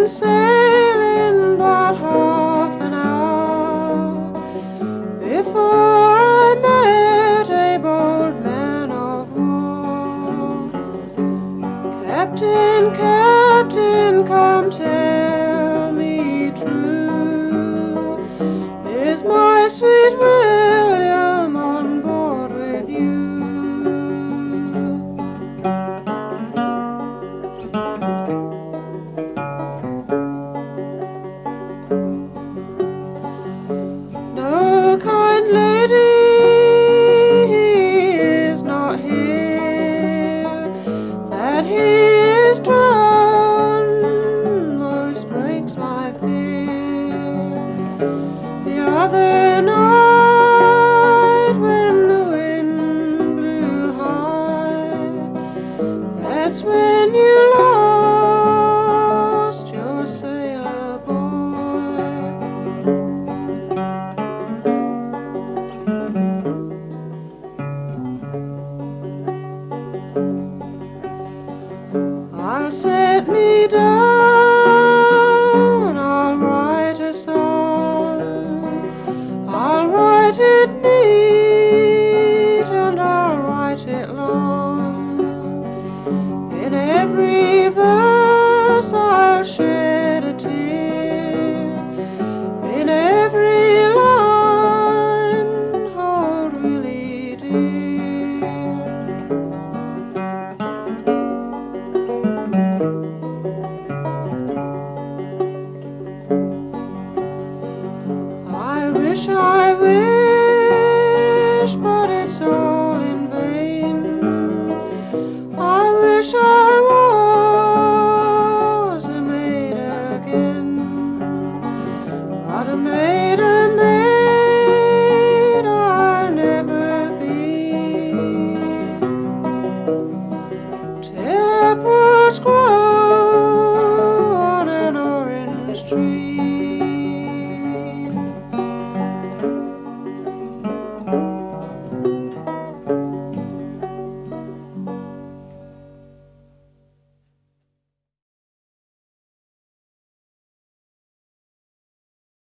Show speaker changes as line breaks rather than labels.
can sail in but half an hour before I met a bold man of war. Captain, Captain, come tell me true, is my sweet William on board with you? No, kind lady, he is not here. That he is drowned most breaks my fear. The other night when the wind blew high, that's when you lost your sailor boy. I'll set me down, I'll write a song, I'll write it neat and I'll write it long. In every verse I'll shed a tear, in every line hold really dear. I wish, but it's all in vain. I wish I was a maid again, but a maid I'll never be, till a poor squire